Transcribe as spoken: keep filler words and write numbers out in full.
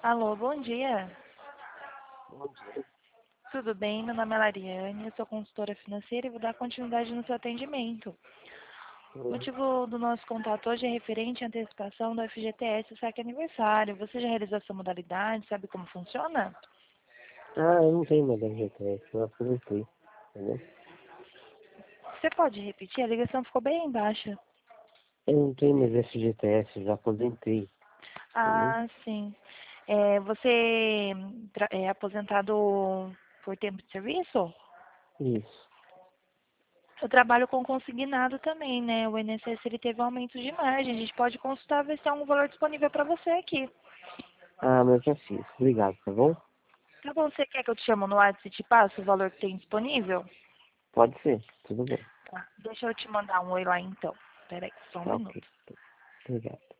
Alô, bom dia. Bom dia. Tudo bem? Meu nome é Lariane, eu sou consultora financeira e vou dar continuidade no seu atendimento. O Hum. motivo do nosso contato hoje é referente à antecipação do F G T S Saque Aniversário. Você já realizou essa modalidade? Sabe como funciona? Ah, eu não tenho mais F G T S, eu aposentei, entendeu? Você pode repetir? A ligação ficou bem baixa. Eu não tenho mais F G T S, eu já aposentei, entendeu? Ah, sim. É, você tra- é aposentado por tempo de serviço? Isso. Eu trabalho com consignado também, né? O I N S S ele teve um aumento de margem. A gente pode consultar ver se há um valor disponível para você aqui. Ah, mas já fiz. Obrigado, tá bom? Tá bom, você quer que eu te chamo no WhatsApp e te passe o valor que tem disponível? Pode ser, tudo bem. Tá. Deixa eu te mandar um oi lá então. Pera aí, só um Tá ok. minuto. Obrigado.